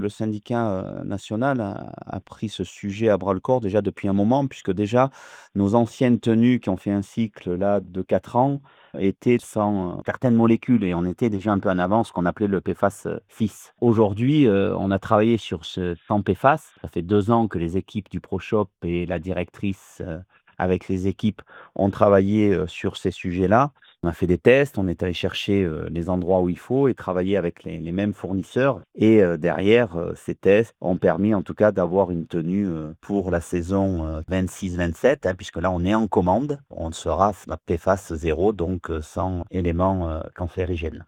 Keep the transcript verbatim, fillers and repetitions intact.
Le syndicat, heu, national a a pris ce sujet à bras le corps déjà depuis un moment puisque déjà nos anciennes tenues qui ont fait un cycle là de quatre ans étaient sans, heu, certaines molécules et on était déjà un peu en avance, ce qu'on appelait le PFAS, heu, six. Aujourd'hui, heu, on a travaillé sur ce sans PFAS. Ça fait deux ans que les équipes du ProShop et la directrice, heu, avec les équipes ont travaillé, heu, sur ces sujets-là. On a fait des tests, on est allé chercher, heu, les endroits où il faut et travailler avec les les mêmes fournisseurs et heu, derrière, heu, ces tests ont permis en tout cas d'avoir une tenue, heu, pour la saison, heu, vingt-six vingt-sept, hein, puisque là on est en commande. On sera s PFAS zéro donc heu, sans éléments, heu, cancérigènes.